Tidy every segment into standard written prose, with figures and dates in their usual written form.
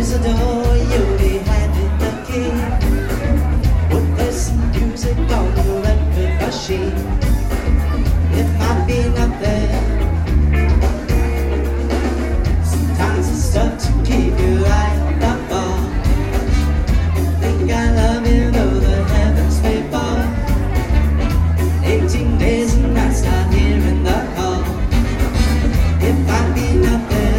there's a door, you'll be handed the key. Well, there's some music on the record machine. It might be nothing. Sometimes it's tough to keep your eye on the ball. Think I love you though the heavens may fall. 18 days and nights not hearing the call. It might be nothing.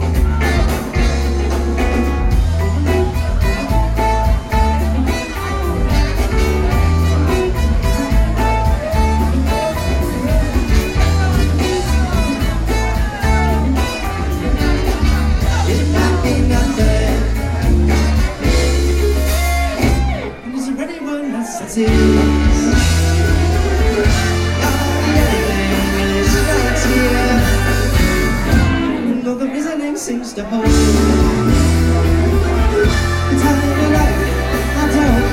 Though the reasoning seems to hold, time of life, I don't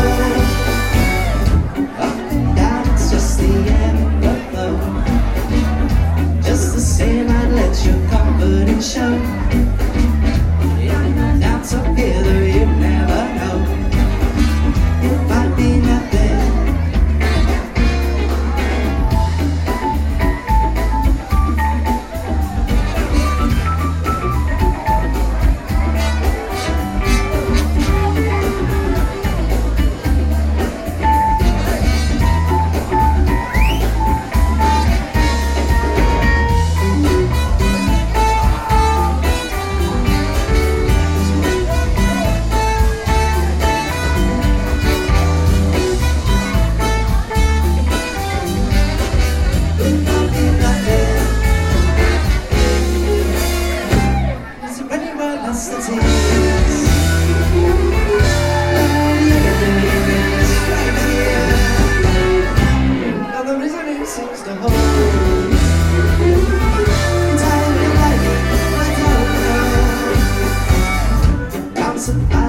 know. Up and down, it's just the ebb and flow. Just the same, I'd let your confidence show. In and out together, you never know. It might be nothing. Seems to hold time in life, I don't know. Bouncing